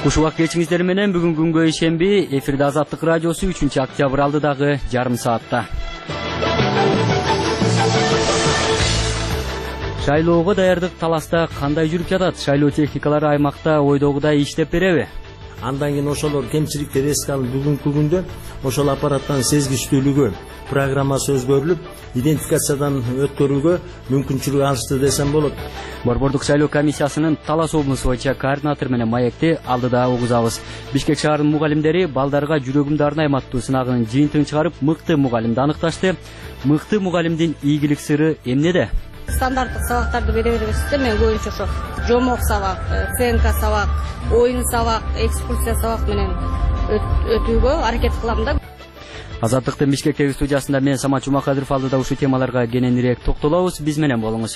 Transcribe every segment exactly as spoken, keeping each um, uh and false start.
Ушуак кечиңиздер менен бүгүн күнгө ишемби эфирде Азаттык радиосу үчүнчү октябрь алдыдагы жарым саатта. Шайлоого даярдык таласта кандай жүрүп жатат? Шайлоо техникалары аймакта ойдогудай иштеп береби? Андан кийин ошолор кемчиликтерди эске алып бүгүнкү күндө ошол аппараттын сезгичтүүлүгү программасы өзгөрүлүп, идентификациядан өткөрүүгө мүмкүнчүлүк алышты десем болот. Борбордук шайлоо комиссиясынын Талас облусу боюнча координатор менен маекти алдыда угузабыз. Бишкек шаарынын мугалимдери балдарга жүрөгүмдү арнайматтуу сынагынын жыйынтыгын чыгарып, мыкты мугалимди аныкташты. Мыкты мугалимдин ийгилик сыры эмнеде? Стандарттык сабактарды бере беребизде, мен көбүнчө ошо жомок сабак, ЦНК сабак, оюн сабак, экскурсия сабак менен өтүүгө аракет кылам да. Азаттыктын Бишкектеги студиясында мен Самат Жумакадыров алдыда ушул темаларга кененирээк токтолобуз. Биз менен болуңуз.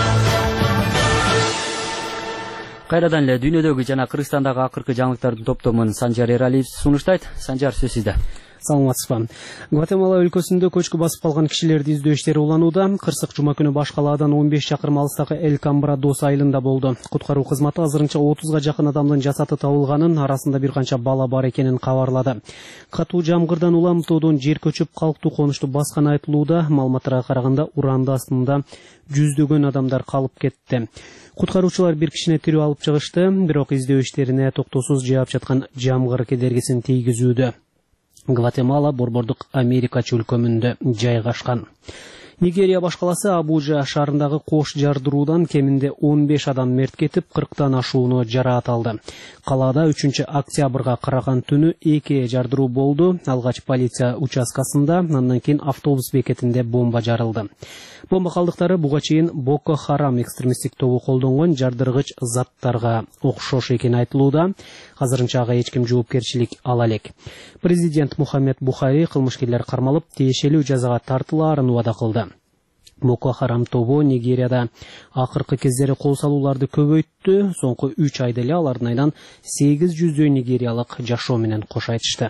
Кайрадан эле дүйнөдөгү жана Кыргызстандагы акыркы жаңылыктардын топтомун Санжар Эралиев сунуштайт. Санжар, сөз сизде. Саламатсызбы. Гватемала өлкөсүндө көчкү басып калган кишилерди издөө иштери уланууда. Кырсык жума күнү баш калаадан он беш чакырым алыстагы Эл Камбрадос айылында болду. Куткаруу кызматы азырынча отузга жакын адамдын жасаты табылганын, арасында бир канча бала бар экенин кабарлады. Катуу жамгырдан улам тоодон жер көчүп калктуу конушту басканы айтылууда. Маалыматтарга караганда уранды астында жүздөгөн адамдар калып кетти. Куткаруучулар бир кишини тирүү алып чыгышты, бирок издөө иштерине токтоосуз жаап жаткан жамгыр кедергисин тийгизүүдө. Гватемала борбордук Америка чөлкөмүндө жайгашкан. Нигерия баш каласы Абужа шаарындагы кош жардыруудан кеминде он беш адам мерт кетип, кырктан ашууну жараат алды. Калаада үчүнчү октябрга караган түнү эки жардыруу болду. Алгач полиция участкасында, андан кийин автобус бекетинде бомба жарылды. Бомба калдыктары буга чейин Боко Харам экстремисттик тобу колдонгон жардыргыч заттарга окшош экени айтылууда. Азырынча ага эч ким жоопкерчилик ала элек. Президент Мухаммед Бухари кылмышкерлер кармалып, тиешелүү жазага тартылаарын убада кылды. Боко Харам тобу Нигерияда акыркы кездери кол салууларды көбөйттү. Соңку үч айда эле алардын айынан сегиз жүздөй нигериялык жашоо менен кош айтышты.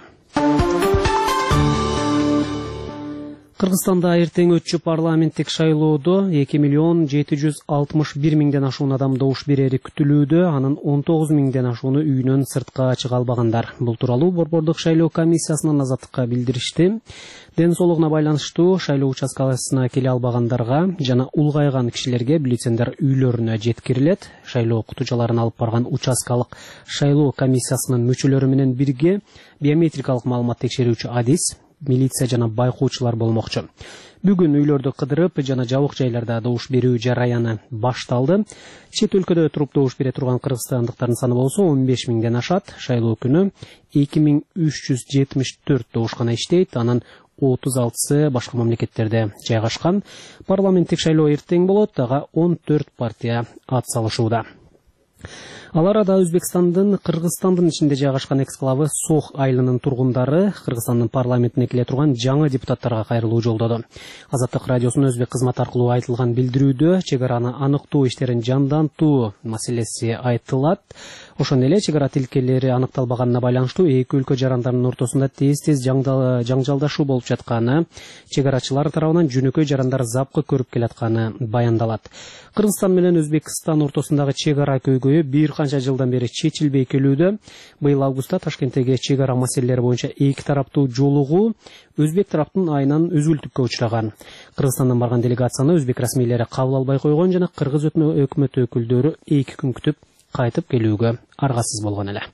Кыргызстанда эртең өтчү парламенттик шайлоодо эки миллион жети жүз алтымыш бир миңден ашуун адам добуш берери күтүлүүдө, анын он тогуз миңден ашууну үйүнөн сыртка чыга албагандар. Бул тууралуу борбордук шайлоо комиссиясынын Азаттыкка билдиришти. Ден соолугуна байланыштуу шайлоо участкасына келе албагандарга жана улгайган кишилерге бюллетендер үйлөрүнө жеткирилет. Шайлоо окутуучуларын алып барган участкалык шайлоо комиссиясынын мүчөлөрү менен бирге биометрикалык маалымат текшерүүчү адис, милиция жана байкоочулар болмокчу. Бүгүн үйлөрдү кыдырып жана жабык жайларда добуш берүү жараяны башталды. Чет өлкөдө туруп добуш бере турган кыргызстандыктардын саны болсо он беш миңден ашат. Шайлоо күнү эки миң үч жүз жетимиш төрт добушкана иштейт, анын отуз алтысы башка мамлекеттерде жайгашкан. Парламенттик шайлоо эртең болот, ага он төрт партия ат салышууда. Ал арада Өзбекстандын Кыргызстандын ичинде жайгашкан эксклавы Сох айылынын тургундары Кыргызстандын парламентине келе турган жаңы депутаттарга кайрылуу жолдоду. Азаттык радиосунун өзбек кызматы аркылуу айтылган билдирүүдө чек араны аныктоо иштерин жандантуу маселеси айтылат. Ошондой эле чек ара тилкелери аныкталбаганына байланыштуу эки өлкө жарандарынын ортосунда тез-тез жаңжалдашуу болуп жатканы, чек арачылар тарабынан жөнөкөй жарандар запкы көрүп келатканы баяндалат. Кыргызстан менен Өзбекстан ортосундагы чек ара көйгөйү бир канча жылдан бери чечилбей келүүдө. Быйыл августта Ташкенттеги чек ара маселелери боюнча эки тараптуу жолугуу өзбек тараптын айынан үзгүлтүккө учураган. Кыргызстандан барган делегацияны өзбек расмийлери кабыл албай койгон жана кыргыз өкмөтү өкүлдөрү эки күн күтүп кайтып келүүгө аргасыз болгон эле.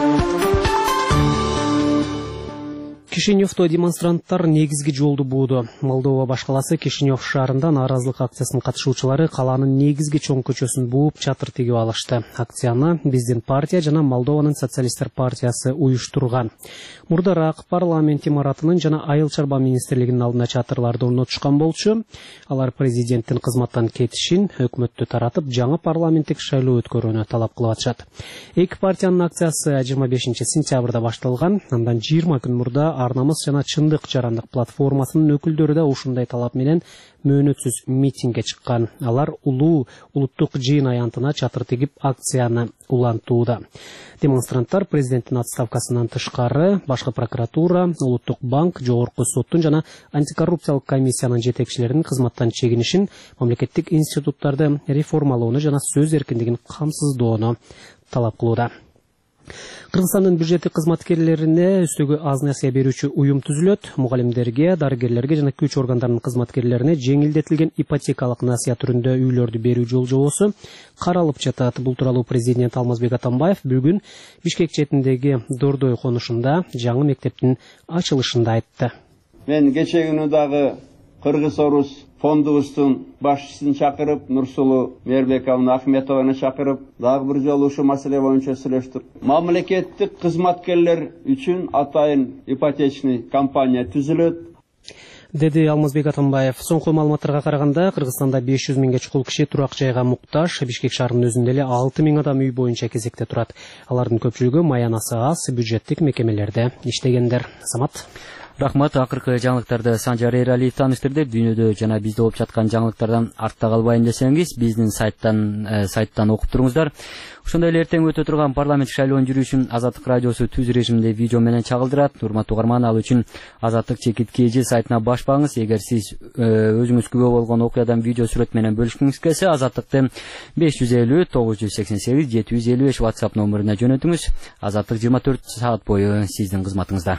Кишиневдо демонстранттар негизги жолду бууду. Молдова баш каласы Кишинев шаарында нааразылык акциясынын катышуучулары калаанын негизги чоң көчөсүн бууп чатыр тигип алышты. Акцияны Биздин партия жана Молдованын социалисттер партиясы уюштурган. Мурдараак парламент имаратынын жана айыл чарба министрлигинин алдына чатырларды орнотушкан болчу. Алар президенттин кызматтан кетишин, өкмөттү таратып, жаңы парламенттик шайлоо өткөрүүнү талап кылып атышат. Эки партиянын акциясы жыйырма бешинчи сентябрда башталган. Андан жыйырма күн мурда Арнамыз жана Чындык жарандык платформасынын өкүлдөрү да ушундай талап менен мөөнөтсүз митингге чыккан. Алар улуу улуттук жыйын аянтына чатыр тигип акцияны улантууда. Демонстранттар президенттин отставкасынан тышкары башкы прокуратура, улуттук банк, жогорку соттун жана антикоррупциялык комиссиянын жетекчилеринин кызматтан чегинишин, мамлекеттик институттарды реформалоону жана сөз эркиндигин камсыздоону талап кылууда. Кыргызстандын бюджеттик кызматкерлерине үстөгү аз нерсе берүүчү уюм түзүлөт. Мугалимдерге, дарыгерлерге жана күч органдарынын кызматкерлерине жеңилдетилген ипотекалык насыя түрүндө үйлөрдү берүү жол жобосу каралып жатат. Бул тууралуу президент Алмазбек Атамбаев бүгүн Бишкек четиндеги Дордой конушунда жаңы мектептин ачылышында айтты. Мен кече күнү дагы Кыргыз-Орус фондубуздун башчысын чакырып, Нурсулу Мербековна Ахметованы чакырып, дагы бир жолу ушу маселе боюнча сүйлөштүк. Мамлекеттик кызматкерлер үчүн атайын ипотечный компания түзүлөт, деди Алмазбек Атамбаев. Соңку маалыматтарга караганда, Кыргызстанда беш жүз миңге чукул киши турак жайга муктаж. Бишкек шаарынын өзүндө эле алты миң адам үй боюнча кезекте турат. Алардын көпчүлүгү маянасы аз бюджеттик мекемелерде иштегендер. Самат. Рахмат, акыркы жаңылыктарды Санжар Эралиев таныштырды. Дүйнөдө жана бизде болуп жаткан жаңылыктардан артта калбайын десеңиз, биздин сайттан э, сайттан окуп туруңуздар. Ошондой эле эртең өтө турган парламент шайлоонун жүрүшүн Азаттык радиосу түз режимде видео менен чагылдырат. Урматтуу угарман, ал үчүн Азаттык чекит кж сайтына баш багыңыз. Эгер сиз э, өзүңүз күбө болгон окуядан видео сүрөт менен бөлүшкүңүз келсе, Азаттыкты беш жүз элүү тогуз жүз сексен сегиз жети жүз элүү беш WhatsApp номерине жөнөтүңүз. Азаттык жыйырма төрт саат бою сиздин кызматыңызда.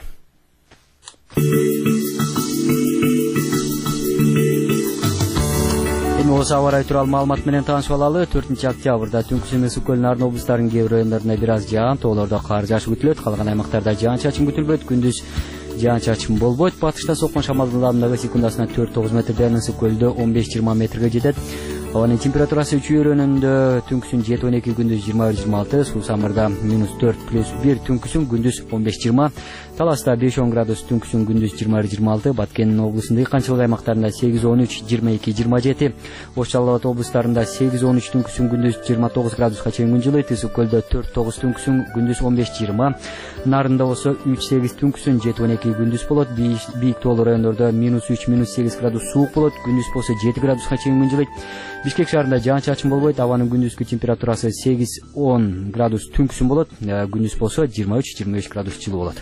Эми осы аба ырайы тууралуу маалымат менен таанышып алалы. төртүнчү октябрда түнкүсүн ысык көлүнүн арын облустарынын кээ бир райондорунда бир аз жаан, тоолордо кар жаашы күтүлөт. Калган аймактарда жаан-чачын күтүлбөйт. Күндүз жаан-чачын болбойт. Батышта соккон шамалдын ылдамдыгы секундасына төрт тогуз метрден, ысык көлдө он беш жыйырма метрге жетет. Абанын температурасы үчүү өрөөнүндө түнкүсүн жети он эки, күндүз жыйырма бир жыйырма алты, Суу Самырда минус төрт плюс бир, түнкүсүн күндүз он беш жыйырма, Таласта беш он градус, түнкүсүн күндүз жыйырма бир жыйырма алты, Баткен облусунун дыйканчылык аймактарында сегиз он үч, жыйырма эки жыйырма жети, Ош Жалал Абад облустарында сегиз он үч, түнкүсүн күндүз жыйырма тогуз градуска чейин күн жылыйт, Ысык көлдө төрт тогуз, түнкүсүн күндүз он беш жыйырма, Нарында болсо үч сегиз, түнкүсүн жети он эки, күндүз болот, бийик тоолуу райондордо минус үч, минус сегиз градус суук болот, күндүз болсо жети градуска чейин күн жылыйт. Бишкек шаарында жаан-чачын болбойт, абанын күндүзкү температурасы сегиз он градус, түнкүсүн болот, күндүз болсо жыйырма үч жыйырма беш градус жылуу болот.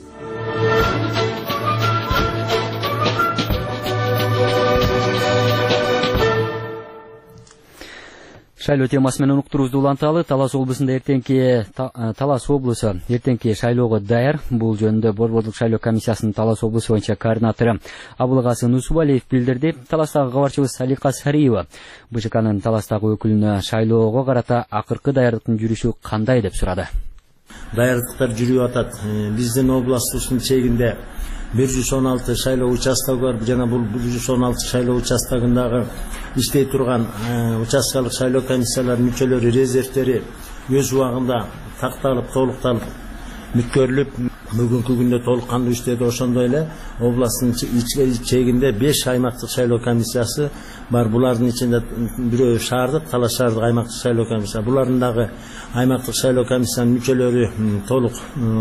Шайлоо темасы менен уктуруубузду уланталы. Талас облусунда эртеңки Талас облусу эртеңки шайлоого даяр. Бул жөнүндө Борбордук шайлоо комиссиясынын Талас облусу боюнча координатору Абылгасы Нусубалиев билдирди. Таластагы кабарчыбыз Салика Сариева БЖКнын Таластагы өкүлүнө шайлоого карата акыркы даярдыктын жүрүшү кандай деп сурады. Даярдыктар жүрүп атат. Биздин областыбыздын чегинде бир жүз он алты шайлоо участогу бар. Жана бул бир жүз он алты шайлоо участогундагы иштей турган участкалык шайлоо комиссияларынын мүчөлөрү, резервтери өз убагында такталып, толукталып, бүткөрүлүп, бүгүнкү күндө толук кандуу иштеди. Ошондой эле областтын чегинде беш аймактык шайлоо комиссиясы бар. Булардын ичинде бирөө шаардык, Талас шаардык аймактык шайлоо комиссия. Булардын дагы аймактык шайлоо комиссиянын мүчөлөрү толук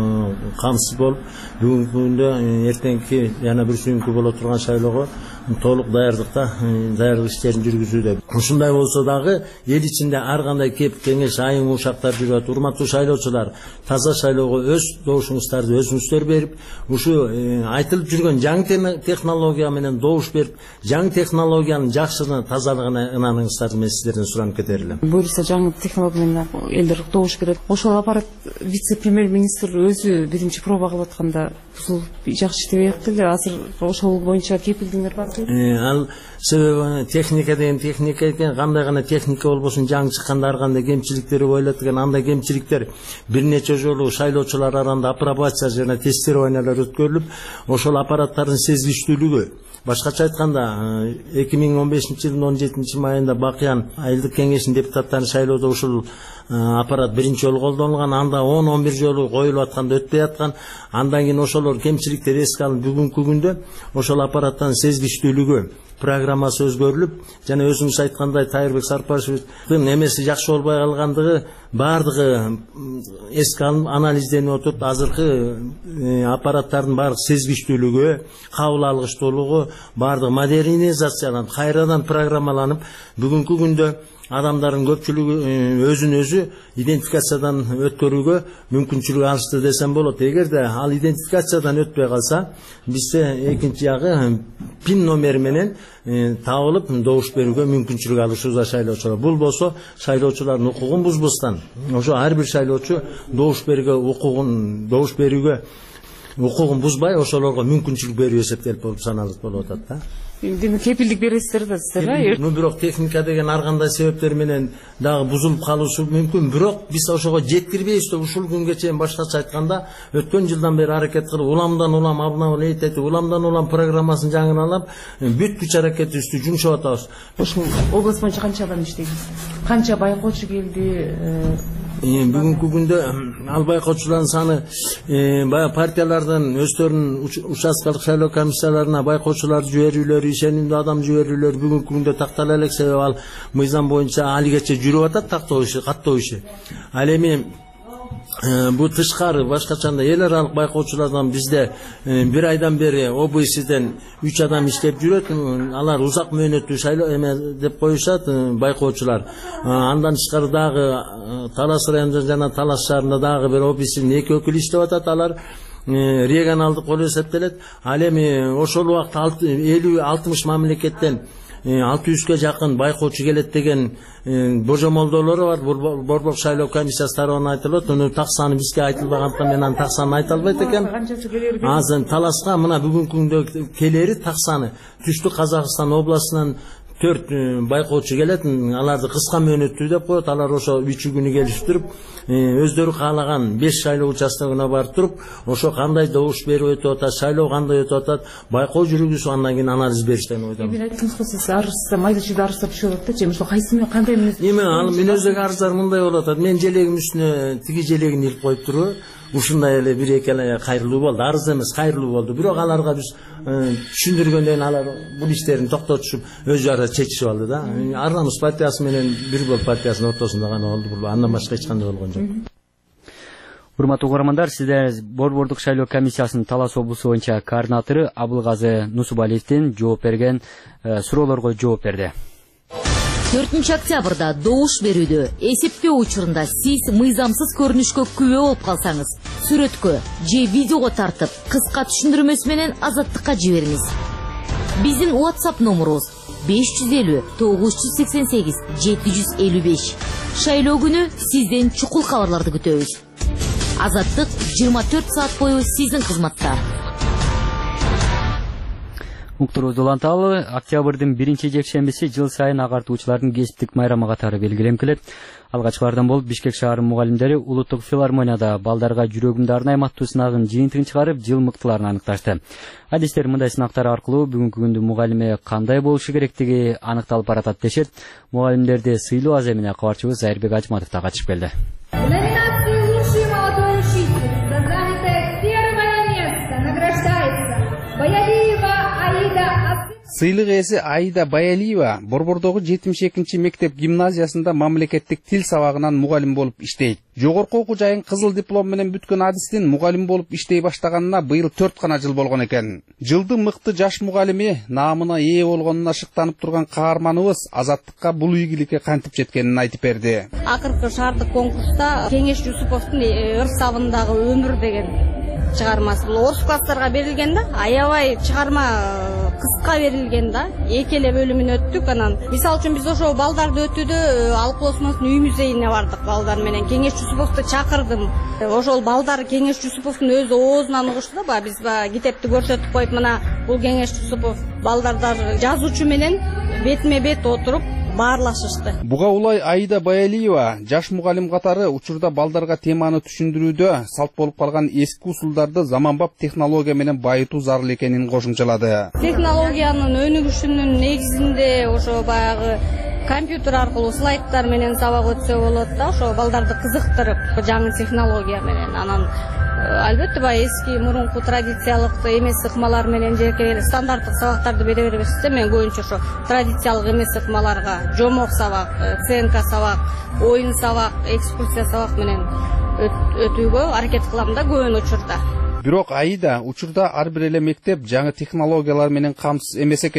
камсыз болуп, бүгүнкү күндө эртеңки жана бүрсүнкү боло турган шайлоого толук даярдыкта даярдык иштерин жүргүзүүдө. Ушундай болсо дагы эл ичинде ар кандай кеп кеңеш, айың ушактар жүрөт. Урматтуу шайлоочулар, таза шайлоого өз добушуңуздарды өзүңүздөр берип, ушу айтылып жүргөн жаңы технология менен добуш берип, жаңы технологиянын жакшыны, тазалыгына ынаныңыздар, мен сиздерден суранып кетер элем. Буюрса жаңы технология менен элдер добуш берет. Ошол аппарат вице-премьер-министр өзү биринчи проба кылып атканда бул жакшы иштебей атты эле. Азыр ошол боюнча кепилдиңер бар. Ал себеби техника деген техника экен, кандай гана техника болбосун жаңы чыкканда ар кандай кемчиликтери бойлот экен. Андай кемчиликтер бир нече жолу шайлоочулар арасында апробация жана тестированиялар өткөрүлүп, ошол аппараттардын сезгичтүүлүгү, башкача айтканда эки миң он бешинчи жылдын он жетинчи майында Бакыян айылдык кеңешинин депутаттарын шайлоодо ушул аппарат биринчи жолу колдонулган. Анда он он бир жолу коюлуп атканда өтпөй аткан. Андан кийин ошолор кемчиликтер эске алынып, бүгүнкү күндө ошол аппараттын сезгичтүүлүгү, программасы өзгөрүлүп, жана өзүңүз айткандай Тайырбек Сарпашевдин эмеси жакшы болбой калгандыгы баардыгы эске алынып, анализденип отуруп, азыркы аппараттардын баардык сезгичтүүлүгү, кабыл алгычтуулугу баардыгы модернизацияланып, кайрадан программаланып, бүгүнкү күндө адамдардын көпчүлүгү өзүн өзү идентификациядан өткөрүүгө мүмкүнчүлүк алышты десем болот. Эгерде ал идентификациядан өтпөй калса, бизде экинчи жагы пин номери менен табылып добуш берүүгө мүмкүнчүлүк алышыбызга шайлоочулар. Бул болсо шайлоочулардын укугун бузбастан, ошо ар бир шайлоочу добуш берүүгө укугун добуш берүүгө укугун бузбай ошолорго мүмкүнчүлүк берүү эсептелип болуп саналат болуп атат да. Демек кепилдик бересиздер да сиздер. Ну бирок техника деген ар кандай себептер менен дагы бузулуп калышы мүмкүн. Бирок биз ошого жеткирбейбиз да. Ушул күнгө чейин башкача айтканда, өткөн жылдан бери аракет кылып, уламдан улам обновление этип, уламдан улам программасын жаңыралап, бүт күч аракетибизди жумшап атабыз. Ошол область боюнча канча адам иштейбиз? Канча байкоочу келди? Бүгүнкү күндө ал байкоочулардын саны баягы партиялардын өздөрүнүн участкалык шайлоо комиссияларына байкоочуларды жиберүүлөрү, ишенимдүү адам жиберүүлөр бүгүнкү күндө тактала элек, себеби ал мыйзам боюнча алигече жүрүп атат тактоо иши, каттоо иши. Ал эми бу тышкары башкачанда эл аралык байкоочулардан бизде бир айдан бери О Б Сден үч адам иштеп жүрөт. Алар узак мөөнөттүү шайлоо эме деп коюшат, байкоочулар. Андан тышкары дагы Талас районунда жана Талас шаарында дагы бир О Б Сдин эки өкүл иштеп атат. Алар регионалдык болуп эсептелет. Ал эми ошол убакта элүү алтымыш мамлекеттен алты жүзгө жакын байкоочу келет деген божомолдоолору бар. Борбор шайлоо комиссиясы тарабынан айтылат. Муну так саны бизге айтылбагандыктан мен анын так санын айта албайт экенм. Азыр Таласка мына бүгүнкү күндө келери так саны Түштүк Казакстан областынан төрт байкоочу келет. Аларды кыска мөөнөттүү деп коет. Алар ошо үч күнү келишип туруп, өздөрү каалаган беш шайлоо участогуна барып туруп, ошо кандай добуш берип өтүп атат, шайлоо кандай өтүп атат, байкоо жүргүзүп, андан кийин анализ бериштен ойдом. Мен айттыңыз го, сиз арызда майда чүйдө арыздар түшүп атат да, ошо кайсы менен кандай мүнөз? Эми ал мүнөздөгү арыздар мындай болуп атат. Мен желегим үстүнө тиги желегин илип коюп туруп, ушундай эле бир эки эле кайрылуу болду. Арыз эмес, кайрылуу болду. Бирок аларга биз түшүндүргөндөн алар бул иштерин токтотушуп, өзү ара чечишип алды да. Арнамыз партиясы менен бир бол партиясынын ортосунда гана болду бул. Андан башка эч кандай болгон жок. Урматтуу угармандар, сиздер Борбордук шайлоо комиссиясынын Талас облусу боюнча координатору Абылгазы Нусубалиевдин жооп берген суроолорго жооп берди. төртүнчү октябрда добуш берүүдө эсептөө учурунда сиз мыйзамсыз көрүнүшкө күбө болуп калсаңыз, сүрөткө же видеого тартып, кыска түшүндүрмөсү менен Азаттыкка жибериңиз. Биздин WhatsApp номерубуз беш жүз элүү тогуз жүз сексен сегиз жети жүз элүү беш. Шайлоо күнү сизден чукул кабарларды күтөбүз. Азаттык жыйырма төрт саат бою сиздин кызматта. Уктурубуз уланталы, октябрдын биринчи жекшембиси жыл сайын агартуучулардын кесиптик майрамы катары белгиленип келет. Алгачкылардан болуп Бишкек шаарынын мугалимдери Улуттук филармонияда балдарга жүрөгүмдү арнай аймактуу сынагынын жыйынтыгын чыгарып, жыл мыктыларын аныкташты. Адистер мындай сынактар аркылуу бүгүнкү күндү мугалиме кандай болушу керектиги аныкталып баратат дешет. Мугалимдерди сыйлоо аз эмне кабарчыбыз Айырбек Ажматов да катышып келди. Сыйлык ээси Аида Баялиева Борбордогу жетимиш экинчи мектеп гимназиясында мамлекеттик тил сабагынан мугалим болуп иштейт. Жогорку окуу жайын кызыл диплом менен бүткөн адистин мугалим болуп иштей баштаганына быйыл төрт гана жыл болгон экен. Жылдын мыкты жаш мугалими наамына ээ болгонуна шыктанып турган каарманыбыз Азаттыкка бул ийгиликке кантип жеткенин айтып берди. Акыркы шаардык конкурста Кеңеш Жусуповдун ыр сабындагы өмүр деген чыгармасы. Бул орус класстарга берилген да, аябай чыгарма кыска берилген да. Эки эле бөлүмүн өттүк. Анан мисалы үчүн биз ошо балдарды өтүүдө Алып Осмоновдун үй музейине бардык балдар менен. Кеңеш Жусуповду чакырдым. Ошол балдар Кеңеш Жусуповдун өз оозунан угушту да, ба биз ба китепти көрсөтүп коюп, мына бул Кеңеш Жусупов балдардар жазуучу менен бетме бет отуруп баарлашышты. Буга улай Аида Баялиева жаш мугалим катары учурда балдарга теманы түшүндүрүүдө салт болуп калган эски усулдарды заманбап технология менен байытуу зарыл экенин кошумчалады. Технологиянын өнүгүшүнүн негизинде ошо баягы компьютер аркылуу слайдтар менен сабак өтсө болот да, ошо балдарды кызыктырып жаңы технология менен. Анан албетте баягы эски мурунку традициялык эмес ыкмалар менен жеке стандарттык сабактарды бере беребиз да, мен көбүнчө ошо традициялык эмес ыкмаларга жомок сабак, Ц Н К сабак, оюн сабак, экскурсия сабак менен өтүүгө аракет кылам да көбүн учурда. Бирок Аида учурда ар бир эле мектеп жаңы технологиялар менен камсыз эмес экенин,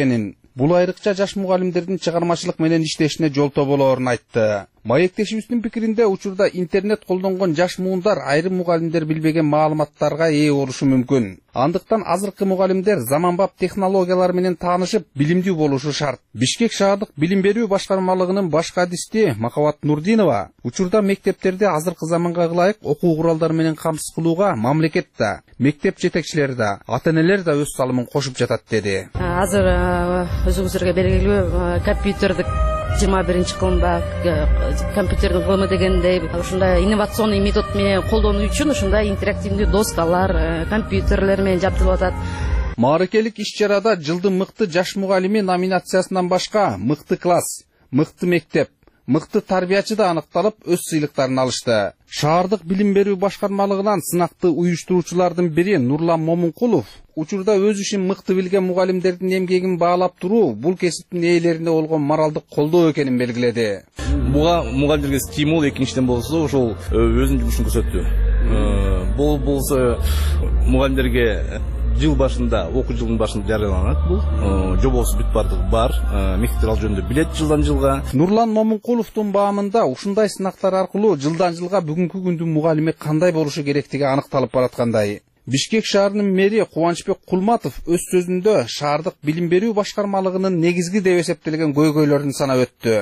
бул айрыкча жаш мугалимдердин чыгармачылык менен иштешине жолтоо болоорун айтты. Маектешибиздин пикиринде учурда интернет колдонгон жаш муундар айрым мугалимдер билбеген маалыматтарга ээ болушу мүмкүн. Андыктан азыркы мугалимдер заманбап технологиялар менен таанышып, билимдүү болушу шарт. Бишкек шаардык билим берүү башкармалыгынын баш кадисти Макабат Нурдинова учурда мектептерде азыркы заманга ылайык окуу куралдары менен камсыз кылууга мамлекет да, мектеп жетекчилери да, ата-энелер да өз салымын кошуп жатат деди. Азыр өзүңүздөргө белгилүү компьютердик жыйырма биринчи кылымда компьютердин кылымы дегендей ушундай инновационный метод менен колдонуу үчүн ушундай интерактивдүү доскалар, компьютерлер менен жабдылып атат. Мааракелик иш-чарада жылдын мыкты жаш мугалими номинациясынан башка мыкты класс, мыкты мектеп, мыкты тарбиячы да аныкталып, өз сыйлыктарын алышты. Шаардык билим берүү башкармалыгынан сынакты уюштуруучулардын бири Нурлан Момункулов учурда өз ишин мыкты билген мугалимдердин эмгегин баалап туруу бул кесиптин ээлерине болгон моралдык колдоо экенин белгиледи. Буга мугалимдерге стимул, экинчиден болсо ошол өзүнүн жумушун көрсөттү. Бул болсо мугалимдерге жыл башында, окуу жылдын башында жарыяланат. Бул жобосу бүт бардыгы бар. Мектептер ал жөнүндө билет жылдан жылга. Нурлан Момункуловдун баамында ушундай сынактар аркылуу жылдан жылга бүгүнкү күндүн мугалими кандай болушу керектиги аныкталып бараткандай. Бишкек шаарынын мэри Кубанычбек Кулматов өз сөзүндө шаардык билим берүү башкармалыгынын негизги деп эсептелген көйгөйлөрүн санап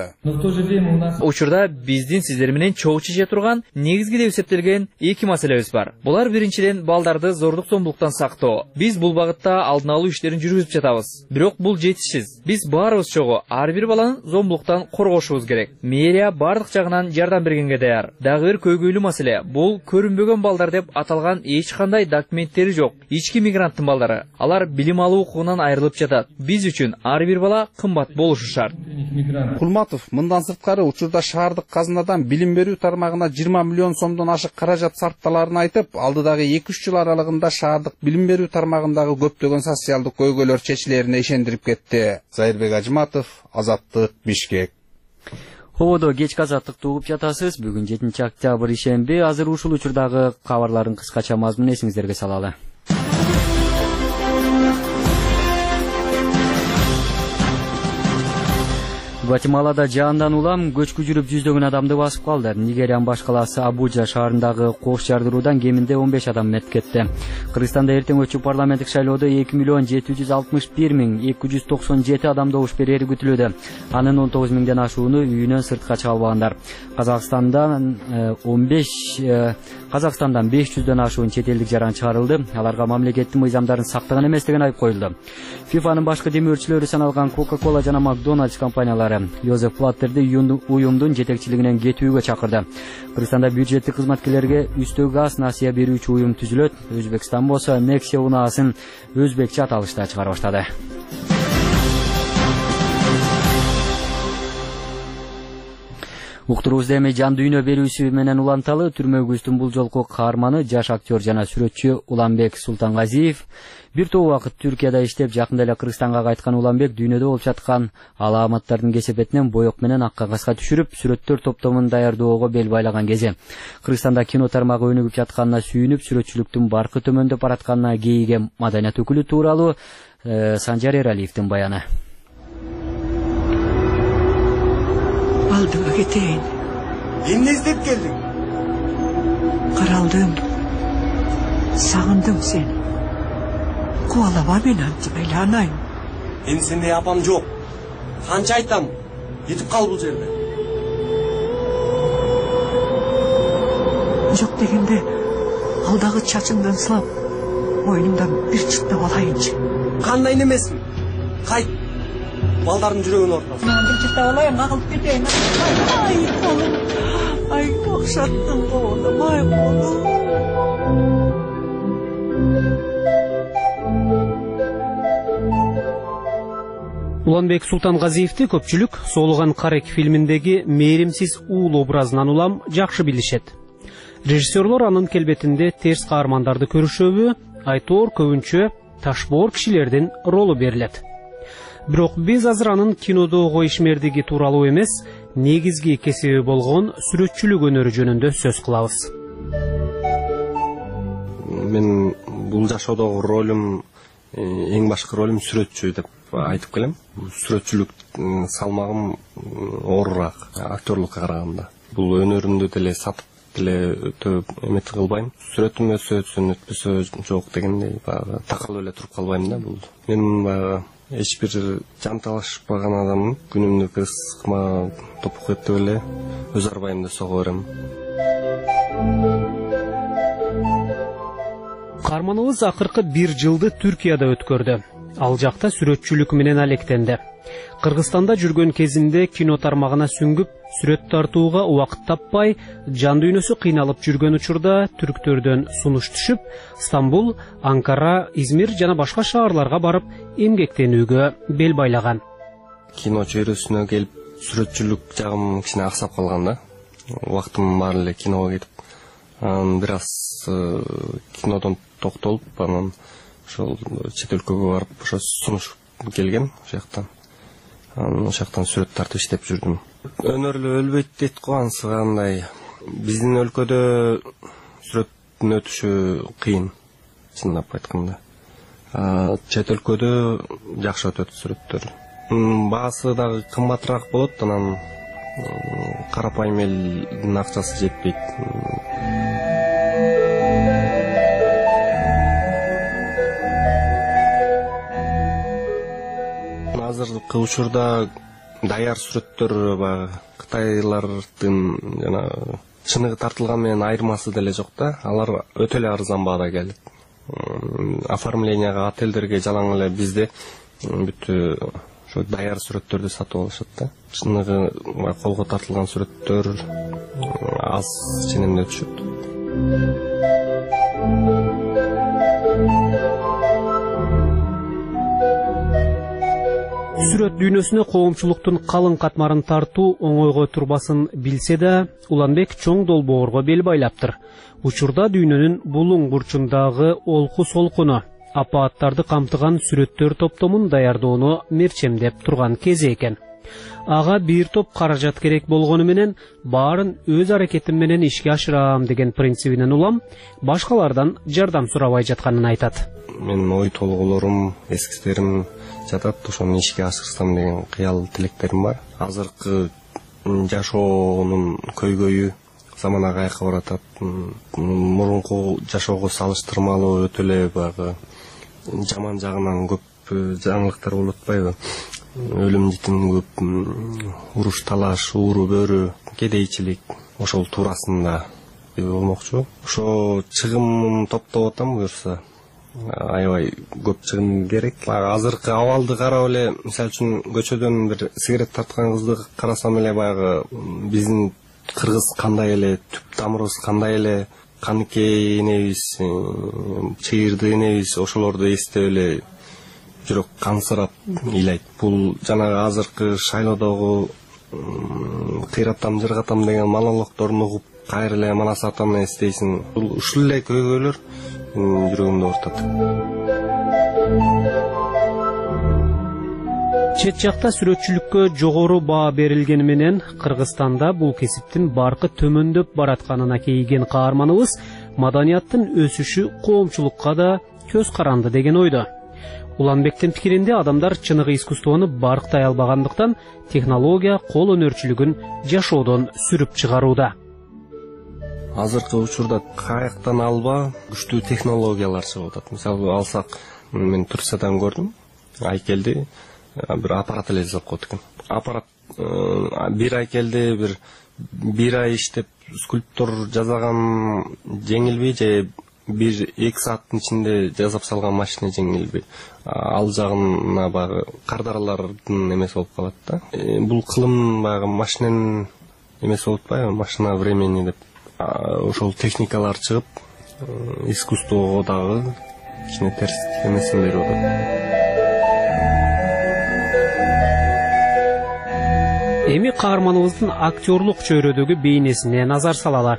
өттү. Учурда биздин сиздер менен чогуу чече турган негизги деп эсептелген эки маселебиз бар. Булар биринчиден балдарды зордук зомбулуктан сактоо. Биз бул багытта алдын алуу иштерин жүргүзүп жатабыз. Бирок бул жетишсиз. Биз баарыбыз чогуу ар бир баланы зомбулуктан коргошубуз керек. Мэрия бардык жагынан жардам бергенге даяр. Дагы бир көйгөйлүү маселе бул көрүнбөгөн балдар деп аталган эч кандай документтери жок ички мигранттын балдары. Алар билим алуу укугунан айрылып жатат. Биз үчүн ар бир бала кымбат болушу шарт. Кулматов мындан сырткары учурда шаардык казынадан билим берүү тармагына жыйырма миллион сомдон ашык каражат сарпталарын айтып, алдыдагы эки үч жыл аралыгында шаардык билим берүү тармагындагы көптөгөн социалдык көйгөйлөр чечилерине ишендирип кетти. Зайырбек Ажматов, Азаттык, Бишкек. Хободо кечки азаттыкты угуп жатасыз. Бүгүн жетинчи октябрь ишемби. Азыр ушул учурдагы кабарлардын кыскача мазмунун эсиңиздерге салалы. Гватемалада жаандан улам көчкү жүрүп жүздөгөн адамды басып калды. Нигериянын баш калаасы Абуджа шаарындагы кош жардыруудан кеминде он беш адам мет кетти. Кыргызстанда эртең өтчү парламенттик шайлоодо эки миллион жети жүз алтымыш бир миң эки жүз токсон жети адам добуш берери күтүлүүдө. Анын он тогуз миңден ашууну үйүнөн сыртка чыга албагандар. Казакстандан он беш Казакстандан беш жүздөн ашуун чет элдик жаран чыгарылды. Аларга мамлекеттин мыйзамдарын сактаган эмес деген айып коюлду. фифанын башкы демөөрчүлөрү саналган Coca-Cola жана McDonald's компаниялары Йозеф Платтерди уюмдун жетекчилигинен кетүүгө чакырды. Кыргызстанда бюджеттик кызматкерлерге үстө газ насыя берүүчү уюм түзүлөт. Өзбекстан болсо Nexia унаасын өзбекче аталышта чыгара баштады. Уктуруубузда эми жан дүйнө берүүсү менен уланталы. Түрмөгүбүздүн бул жолку каарманы жаш актер жана сүрөтчү Уланбек Султангазиев бир топ убакыт Түркияда иштеп, жакында эле Кыргызстанга кайткан Уланбек дүйнөдө болуп жаткан алааматтардын кесепетинен боек менен ак кагазга түшүрүп, сүрөттөр топтомун даярдоого бел байлаган кези. Кыргызстанда кино тармагы өнүгүп жатканына сүйүнүп, сүрөтчүлүктүн баркы төмөндөп баратканына кейиген маданият өкүлү тууралуу Санжар Эралиевдин баяны. Алдыма кетейин. Эмне издеп келдиң? Каралдым. Сагындым сени. Кубалаба мени антип айланайын. Мен сендей апам жок. Канча айтам? Кетип кал бул жерде. Жок дегенде алдагы чачыңдан сылап, мойнумдан бир чыттап алайынчы. Кандай немесиң? Кайт. Балдардын жүрөгүн ортосун. Мен бир чыттап алайын, кагылып кетейин. Ай, колум. Ай, окшаттың колум, ай, колум. Уланбек Султангазиевди көпчүлүк Соолуган Карек фильминдеги мээримсиз уул образынан улам жакшы билишет. Режиссерлор анын келбетинде терс каармандарды көрүшөбү, айтор көбүнчө ташбоор кишилердин ролу берилет. Бирок биз азыр анын кинодогу ишмердиги тууралуу эмес, негизги кесиби болгон сүрөтчүлүк өнөрү жөнүндө сөз кылабыз. Мен бул жашоодогу ролум, эң башкы ролум сүрөтчү деп айтып келем. Сүрөтчүлүк салмагым оорураак актерлукка караганда. Бул өнөрүмдү деле сатып деле өтө эмет кылбайм. Сүрөтүм өсө өтсүн, өтпөсө жок дегендей баягы такалып эле туруп калбайм да. Бул мен баягы эч бир жанталашпаган адаммын. Күнүмдү кысма топук этип эле өз арбайымды сого берем. Каарманыбыз акыркы бир жылды Түркияда өткөрдү. Ал жакта сүрөтчүлүк менен алектенди. Кыргызстанда жүргөн кезинде кино тармагына сүңгүп, сүрөт тартууга убакыт таппай, жан дүйнөсү кыйналып жүргөн учурда түрктөрдөн сунуш түшүп, Стамбул, Анкара, Измир жана башка шаарларга барып эмгектенүүгө бел байлаган. Кино чөйрөсүнө келип, сүрөтчүлүк жагым кичине аксап калган да. Убактым баары эле киного кетип, анан бир аз кинодон токтолуп, анан ошол чет өлкөгө барып, ошо сунуш келген ошол жактан. Анан ошол жактан сүрөт тартып иштеп жүрдүм. Өнөрлүү өлбөйт дейт го, анысы кандай. Биздин өлкөдө сүрөттүн өтүшү кыйын, чындап айтканда. Чет өлкөдө жакшы өтөт сүрөттөр. Баасы дагы кымбатыраак болот, анан карапайым элдин акчасы жетпейт. Азыркы учурда даяр сүрөттөр баягы кытайлардын жана чыныгы тартылган менен айырмасы деле жок да. Алар өтө эле арзан баада келет. Оформленияга отелдерге жалаң эле бизде бүт ошо даяр сүрөттөрдү сатып алышат да. Чыныгы колго тартылган сүрөттөр аз ченемде түшөт. Сүрөт дүйнөсүнө коомчулуктун калың катмарын тартуу оңойго турбасын билсе да, Уланбек чоң долбоорго бел байлаптыр. Учурда дүйнөнүн булуң бурчундагы олку солкуну, апааттарды камтыган сүрөттөр топтомун даярдоону мерчемдеп турган кези экен. Ага бир топ каражат керек болгону менен баарын өз аракетим менен ишке ашырам деген принцибинен улам, башкалардан жардам сурабай жатканын айтат. Менин ой толгоолорум, эскизтерим жатат, ошону ишке ашырсам деген кыял тилектерим бар. Азыркы жашоонун көйгөйү замана каяка баратат. Мурунку жашоого салыштырмалуу өтө эле баягы жаман жагынан көп жаңылыктар болуп атпайбы? Өлүм житим көп, уруш талаш, ууру бөрү, кедейчилик, ошол туурасында болмокчу. Ошо чыгым топтоп атам буюрса. Аябай көп чыгым керек. Азыркы абалды карап эле, мисалы үчүн көчөдөн бир сигарет тарткан кызды карасам эле баягы биздин кыргыз кандай эле, түп тамырыбыз кандай эле, каныкей энебиз, чыйырды энебиз, ошолорду эстеп эле жүрөк кансырап ыйлайт. Бул жанагы азыркы шайлоодогу кыйратам, жыргатам деген монологдорун угуп, кайра эле манас атаны эстейсиң. Бул ушул эле көйгөйлөр жүрөгүмдү ортот. Чет жакта сүрөтчүлүккө жогору баа берилгени менен Кыргызстанда бул кесиптин баркы төмөндөп баратканына кейиген каарманыбыз маданияттын өсүшү коомчулукка да көз каранды деген ойдо. Уланбектин пикиринде адамдар чыныгы искусствону барктай албагандыктан технология кол өнөрчүлүгүн жашоодон сүрүп чыгарууда. Азыркы учурда каяктан алба күчтүү технологиялар чыгып атат. Мисалы алсак, мен Турциядан көрдүм. Айкелди бир аппарат эле жасап коет экен. Аппарат бир айкелди бир бир ай иштеп скульптор жасаган жеңилби же бир эки сааттын ичинде жасап салган машина жеңилби. Ал жагына баягы кардаралардын эмеси болуп калат да. Бул кылым баягы машинанын эмеси болуп атпайбы, машина времени деп. Ошол техникалар чыгып, искусствого дагы кичине терс эмесин берип атат. Эми каарманыбыздын актерлук чөйрөдөгү бейнесине назар салалы.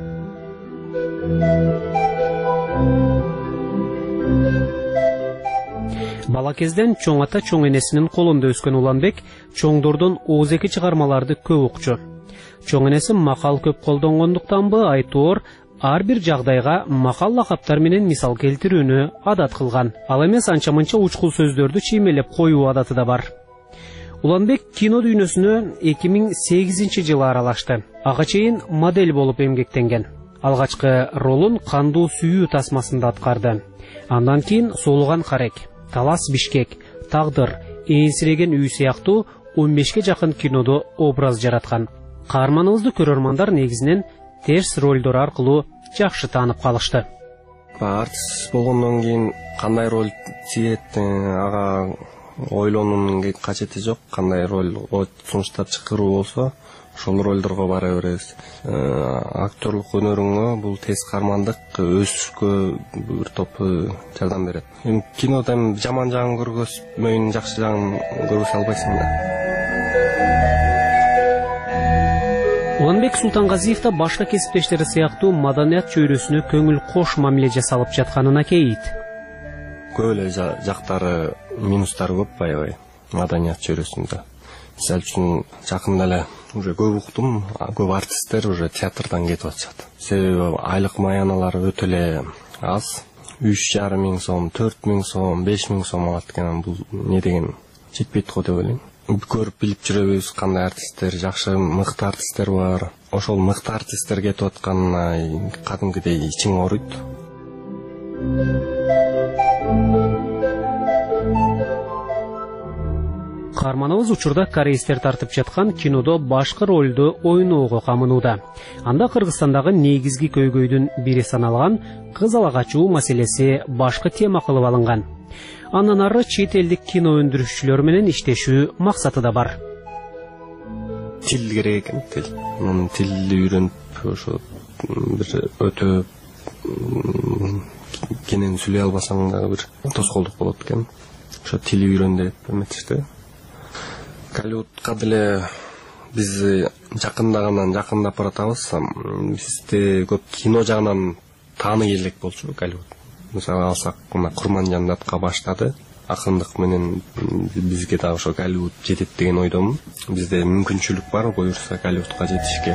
Бала кезден чоң ата чоң энесинин колунда өскөн Уланбек чоңдордон оозеки чыгармаларды көп укчу. Чоң энеси макал көп колдонгондуктанбы, айтоор ар бир жагдайга макал лакаптар менен мисал келтирүүнү адат кылган. Ал эмес анча-мынча учкул сөздөрдү чиймелеп коюу адаты да бар. Уланбек кино дүйнөсүнө эки миң сегизинчи жылы аралашты. Ага чейин модель болуп эмгектенген. Алгачкы ролун Кандуу сүйүү тасмасында аткарды. Андан кийин Соолуган Карек, Талас Бишкек, Тагдыр, Ээнсиреген үй сыяктуу он бешке жакын кинодо образ жараткан. Каарманыбызды көрөрмандар негизинен терс ролдор аркылуу жакшы таанып калышты. Артист болгондон кийин кандай роль тиет, ага ойлонуунун кажети жок. Кандай роль сунуштап чакыруу болсо, ошол ролдорго бара беребиз. Актерлук өнөрүңө бул тез кармандык өсүшкө бир топ жардам берет. Кинода жаман жагын көргөзмөйүн, жакшы жагын көргөзө албайсың да. Уланбек Султангазиев да башка кесиптештери сыяктуу маданият чөйрөсүнө көңүл кош мамиле жасалып жатканына кейит. Көп эле жактары, минустары көп аябай маданият чөйрөсүндө. Мисалы үчүн жакында эле уже көп уктум, көп артисттер уже театрдан кетип атышат. Себеби айлык маяналары өтө эле аз. үч жарым миң сом, төрт миң сом, беш миң сом алат экен. Бул не деген жетпейт го деп ойлойм. Көрүп билип жүрөбүз кандай артисттер, жакшы мыкты артисттер бар. Ошол мыкты артисттер кетип атканына кадимкидей ичиң ооруйт. Каарманыбыз учурда кореецтер тартып жаткан кинодо башкы ролду ойноого камынууда. Анда Кыргызстандагы негизги көйгөйдүн бири саналган кыз ала качуу маселеси башкы тема кылып алынган. Андан ары чет элдик кино өндүрүшчүлөр менен иштешүү максаты да бар. Тил керек экен, тил. Мунун тилди үйрөнүп, ошо бир өтө кенен сүйлөй албасаң да бир тоскоолдук болот экен. Ошо тили үйрөн деп эметишти. Голливудка деле биз жакындагандан жакындап баратабыз. Бизде көп кино жагынан тааны элек болчу Голливуд. Мисалы алсак, мына Курманжан датка баштады. Акындык менен бизге да ошо Голливуд жетет деген ойдомун. Бизде мүмкүнчүлүк бар, буюрса Голливудка жетишке.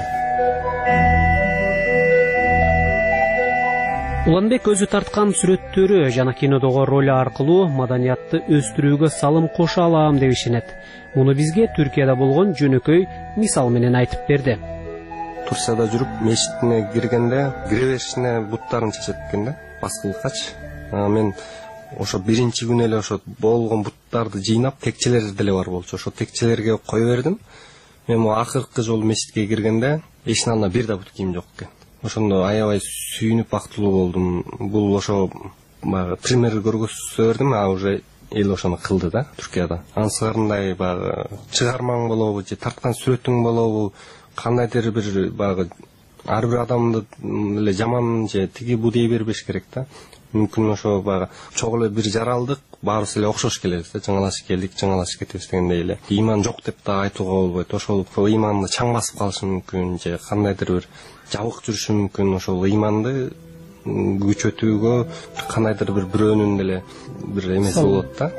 Уланбек өзү тарткан сүрөттөрү жана кинодогу ролу аркылуу маданиятты өстүрүүгө салым кошо алам деп ишенет. Муну бизге Түркияда болгон жөнөкөй мисал менен айтып берди. Турцияда жүрүп, мешитине киргенде, кире беришине буттарын чечет экен да, баскылыкач. Мен ошо биринчи күнү эле ошо болгон буттарды жыйнап, текчелер деле бар болчу. Ошо текчелерге кое бердим. Мен мо акыркы жолу мешитке киргенде, эшиктин алдында бир да бут кийим жок экен. Ошондо аябай сүйүнүп бактылуу болдум. Бул ошо баягы пример көргөзсө бердим, а уже эл ошону кылды да Түркияда. Ансыгарындай баягы чыгармаң болобу же тарткан сүрөтүң болобу, кандайдыр бир баягы ар бир адамды эле жаман же тиги бу дей бербеш керек да. Мүмкүн ошо баягы чогуу эле бир жаралдык, баарыбыз эле окшош келебиз да, жаңалашып келдик, жаңалашып кетебиз дегендей эле. Ыйман жок деп да айтууга болбойт. Ошол ыйманды чаң басып калышы мүмкүн же кандайдыр бир жабык жүрүшү мүмкүн. Ошол ыйманды күчөтүүгө кандайдыр бир бирөөнүн деле бир эмеси болот да.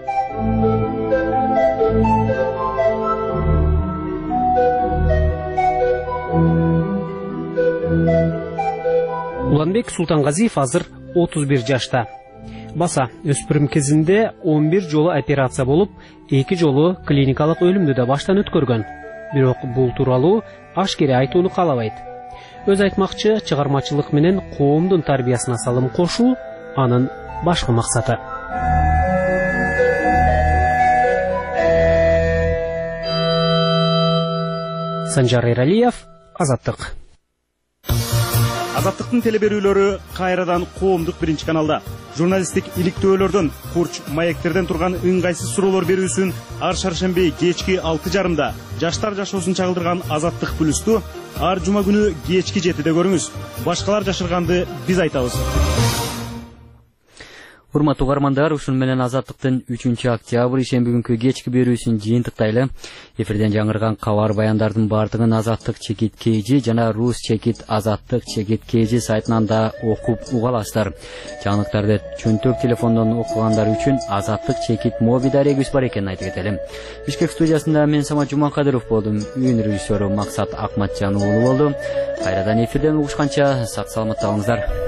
Уланбек Султангазиев азыр отуз бир жашта. Баса өспүрүм кезинде он бир жолу операция болуп, эки жолу клиникалык өлүмдү да баштан өткөргөн. Бирок бул тууралуу ашкере айтууну каалабайт. Өз айтмакчы, чыгармачылык менен коомдун тарбиясына салым кошуу анын башкы максаты. Санжар Эралиев, Азаттык. Азаттыктын телеберүүлөрү кайрадан коомдук биринчи каналда. Журналисттик иликтөөлөрдөн, курч маектерден турган ыңгайсыз суроолор берүүсүн ар шаршемби кечки алты жарымда жаштар жашоосун чагылдырган Азаттык плюсту ар жума күнү кечки жетиде көрүңүз. Башкалар жашырганды биз айтабыз. Урматтуу угармандар, ушун менен Азаттыктын үчүнчү октябрь ишемби күнкү кечки берүүсүн жыйынтыктайлы. Эфирден жаңырган кабар баяндардын бардыгын Азаттык чекит kg жана Рус чекит Азаттык чекит kg сайтынан да окуп уга аласыздар. Жаңылыктарды чөнтөк телефондон окугандар үчүн Азаттык чекит моби дарегибиз бар экенин айтып кетели. Бишкек студиясында мен Самат Жумакадыров болдум. Үйүн режиссеру Максат Акматжан уулу болду. Кайрадан эфирден угушканча сак саламатта болуңуздар.